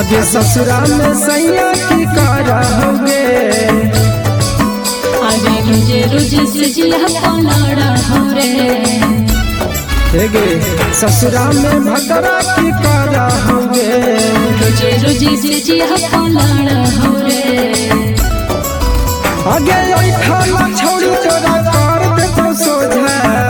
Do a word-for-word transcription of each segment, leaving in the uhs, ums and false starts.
आगे ससुराल में सैया की कारा होगे आगे रुझे रुझे से जिया पलाड़ा हो रे हेगे ससुराल में भकरा की कारा होगे रुझे रुझे से जिया पलाड़ा हो रे आगे खाना छोड़ी तोरा कर दे तो सोझा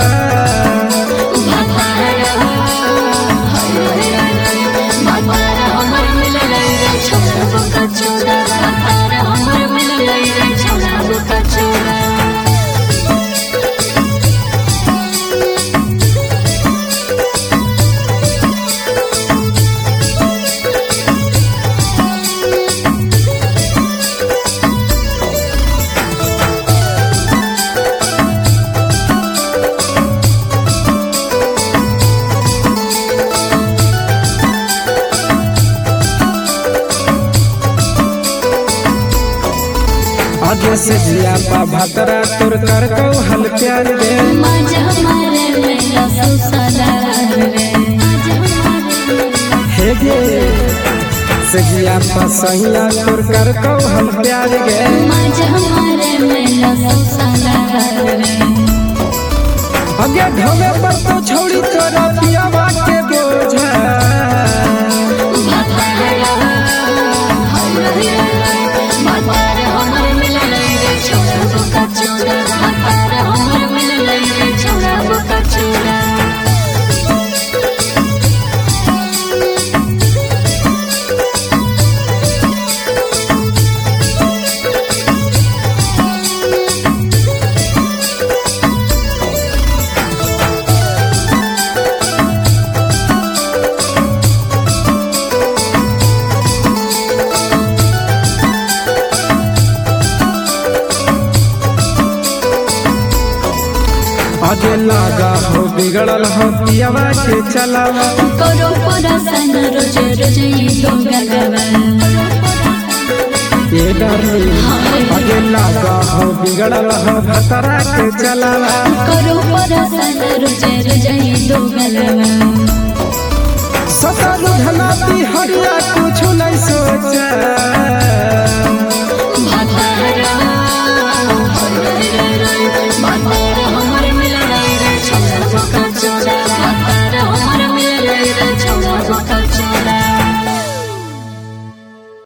आगे से जिया पा भतरा तुर कर को हल प्यार दे माज हमारे मेरा सुसलार रे हेगे से जिया पा सहिया तुर कर को हल प्यार गे माज हमारे मेरा सुसलार रे आगे ढोवे पर तो छोड़ी तोरा पियावा के बोझा आगे लागा हो बिगड़ल हो पियावा के चलावा करो परासन रोज रोज ये दोगा गवा ये डरली आगे लागा हो बिगड़ल हो भतरा के चलावा करो परासन रोज रोज ये दोगा गवा ससुर धना हरिया कुछ नहीं सोचा।